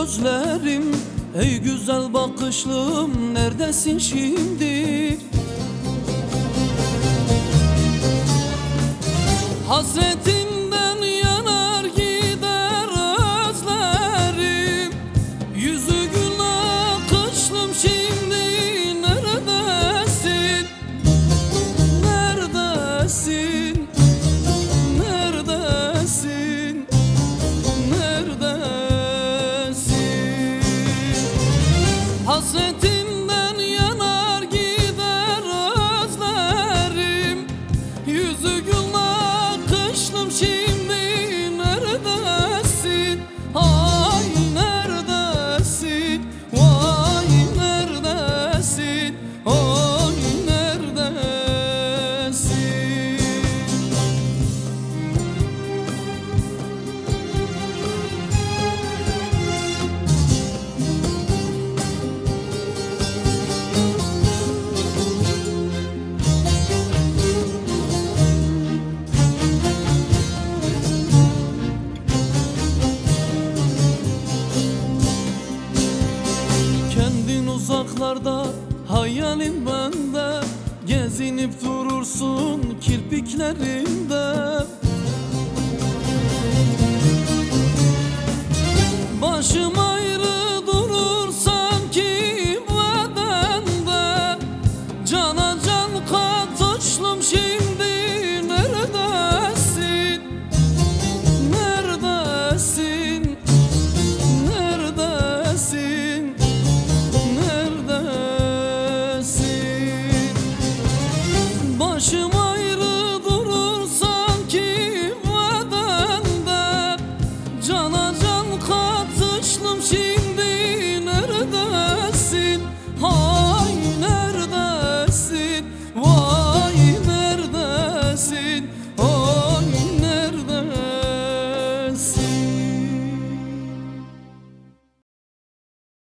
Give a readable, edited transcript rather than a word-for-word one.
gözlerim, ey güzel bakışlım, neredesin şimdi? Hasretinden yanar gider özlerim, yüzü gül akışlım şimdi neredesin? Neredesin? Neredesin? Neredesin? Hasretinden yanar gider özlerim, yüzü gül akışlım şimdi neredesin? Ay neredesin? Vay neredesin? Ay neredesin? Kendin uzaklarda, hayalin bende, gezinip durursun kirpiklerimde. Başım ayrı durur sanki bedende, cana can katışlım şimdi neredesin? Neredesin? Neredesin? Neredesin? Başım ayrı durur sanki bedende, cana can katışlım şimdi neredesin?